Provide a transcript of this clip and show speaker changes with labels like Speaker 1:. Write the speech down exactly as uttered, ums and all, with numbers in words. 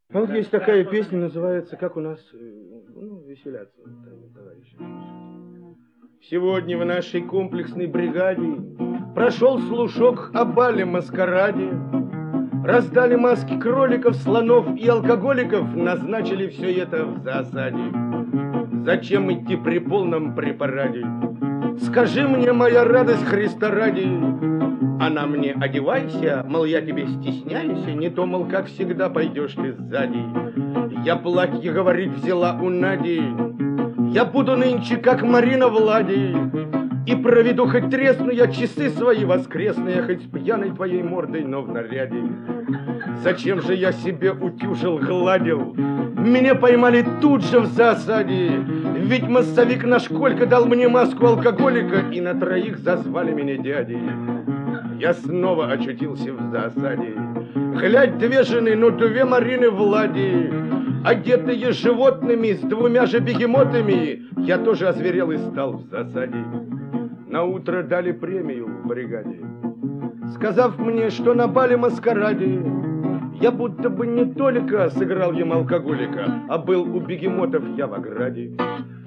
Speaker 1: А вот есть такая песня, называется «Как у нас, ну, веселятся, товарищи». Сегодня в нашей комплексной бригаде прошел слушок о бале-маскараде. Раздали маски кроликов, слонов и алкоголиков, назначили все это в засаде. Зачем идти при полном препараде? Скажи мне, моя радость, Христа ради. Она мне: одевайся, мол, я тебе стесняйся, не то, мол, как всегда пойдешь ты сзади. Я платье, говорит, взяла у Нади. Я буду нынче, как Марина Влади, и проведу хоть тресну я часы свои воскресные, хоть с пьяной твоей мордой, но в наряде. Зачем же я себе утюжил, гладил? Меня поймали тут же в засаде. Ведь массовик наш Колька дал мне маску алкоголика, и на троих зазвали меня дядей. Я снова очутился в засаде. Глядь, две жены, ну две Марины Влади, одетые животными, с двумя же бегемотами. Я тоже озверел и стал в засаде. На утро дали премию в бригаде, сказав мне, что на бале-маскараде я будто бы не только сыграл им алкоголика, а был у бегемотов я в ограде.